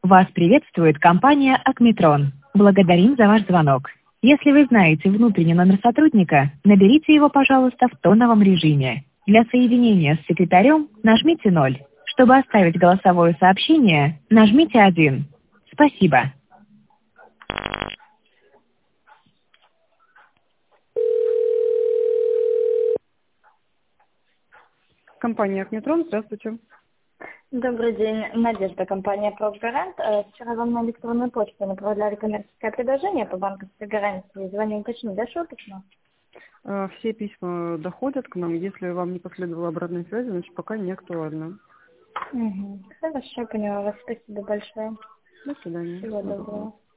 Вас приветствует компания «Акметрон». Благодарим за ваш звонок. Если вы знаете внутренний номер сотрудника, наберите его, пожалуйста, в тоновом режиме. Для соединения с секретарем нажмите 0. Чтобы оставить голосовое сообщение, нажмите 1. Спасибо. Компания «Акметрон», здравствуйте. Добрый день, Надежда, компания «Профгарант». Вчера вам на электронную почту направляли коммерческое предложение по банковской гарантии. Звоню уточнить, дошло письмо? Все письма доходят к нам. Если вам не последовало обратной связи, значит пока не актуально. Угу. Хорошо, поняла вас. Спасибо большое. До свидания. Всего доброго.